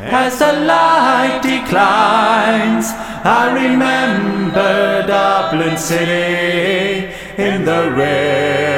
As the light declines, I remember Dublin City in the red